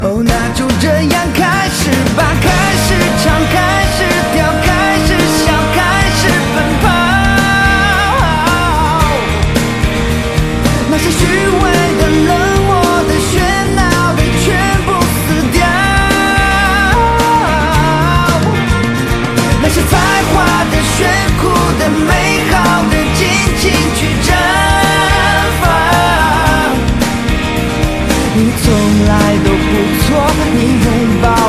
哦，那就这样开始吧，开始唱，开始跳，开始笑，开始奔跑。那些虚伪的、冷漠的、喧闹的，全部撕掉。那些才华的、炫酷的、美好的，尽情去绽放。你从来都不错，你会把